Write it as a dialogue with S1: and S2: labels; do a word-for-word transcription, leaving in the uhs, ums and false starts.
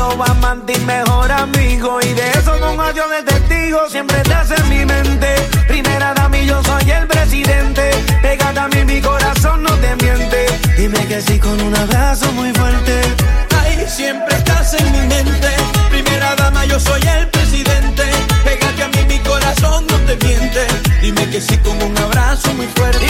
S1: Obama, mi mejor amigo. Y de eso con adiós de testigo, siempre estás en mi mente. Primera dama y yo soy el presidente. Pégate a mí, mi corazón no te miente. Dime que sí con un abrazo muy fuerte.
S2: Ay, siempre estás en mi mente. Primera dama, yo soy el presidente. Pégate a mí, mi corazón no te miente. Dime que sí con un abrazo muy fuerte.